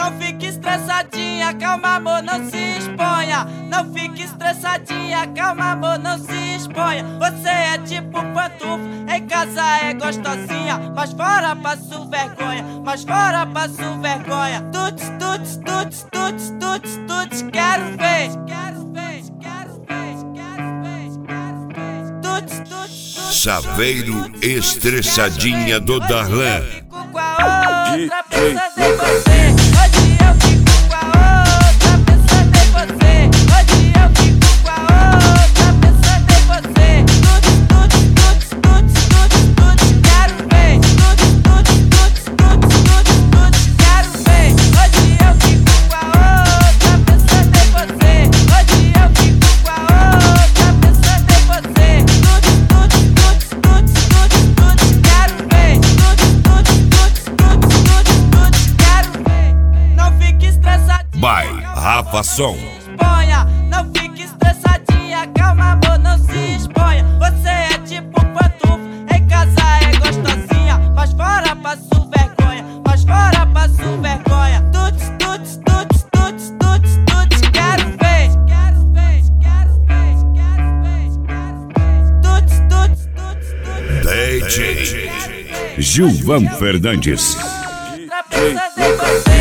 Não fique estressadinha, calma amor, não se exponha. Não fique estressadinha, calma amor, não se exponha. Você é tipo pantufo, em casa é gostosinha, mas fora passo vergonha, mas fora passo vergonha. Tuts, tuts, tuts, tuts, tuts, tuts, quero ver. Quero ver, quero ver, quero ver, quero ver. Tuts, tuts, tuts. Saveiro Estressadinha do Darlan. Com a outra pensando em você. Hoje eu fico com a outra pensando em você. Hoje eu fico com a outra pensando em você. Tuts, tuts, tuts, tuts, tuts, tuts, quero ver. Tuts, tuts, tuts, tuts, tuts, tuts, quero ver. Hoje eu fico com a outra pensando em você. Hoje eu fico com a outra pensando em você. Tuts, tuts, tuts, tuts, tuts, tuts, quero ver. Tuts, tuts, tuts, tuts, tuts, tuts, quero ver. Não fique estressadinha. By Rafa Som. Exponha, não fique estressadinha, calma amor, não se exponha. Você é tipo pantufo, em casa é gostosinha, mas fora passo vergonha, mas fora passo vergonha. Tuts, tuts, tuts, tuts, tuts, tuts, quero ver. Quero ver, quero ver, quero ver, quero ver. Tuts, tuts, tuts, tuts. DJ Gilvan Fernandes. Outra pensando em você.